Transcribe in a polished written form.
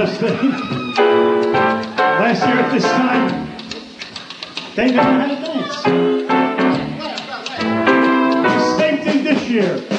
Because last year at this time, they never had a dance. Same thing this year.